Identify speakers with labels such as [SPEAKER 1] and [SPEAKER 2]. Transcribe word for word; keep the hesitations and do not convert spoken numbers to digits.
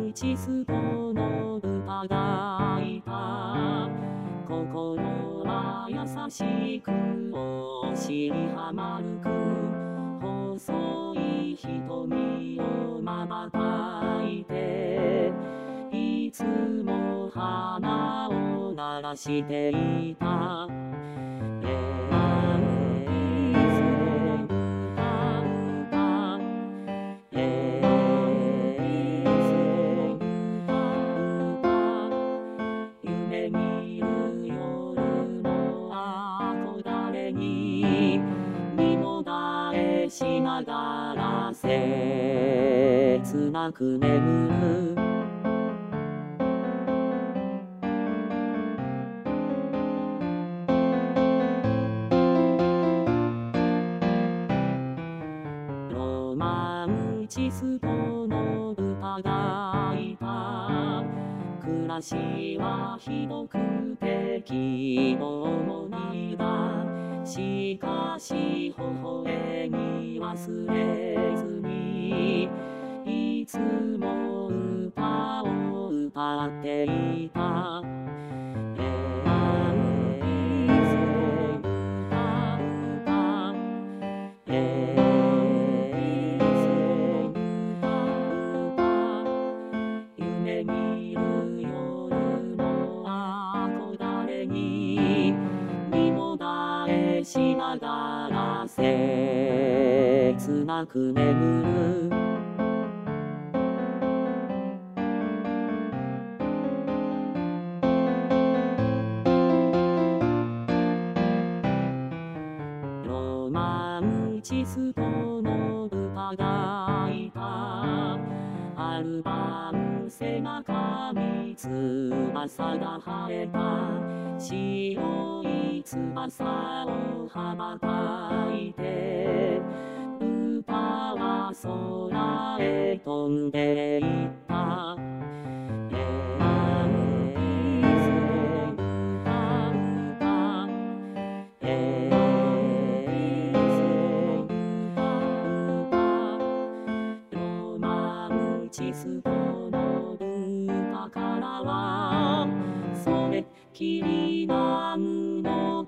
[SPEAKER 1] 打ちすこの歌がいた。心は優しくお尻は丸く、細い瞳をまばたいて、いつも花を鳴らしていた。しながら切なく眠る。ロマンチストの歌がいた。暮らしはひどくて希望もないが、しかし微笑み忘れずに、いつも歌を歌っていた。夢見る夜の憧れに身もだえしながら切なく眠る。ロマンチストの歌がいた。アルバム背中に翼が生えた。白い翼を羽ばたいて、歌は空へ飛んでいった。チストの歌からはそれっきりなんの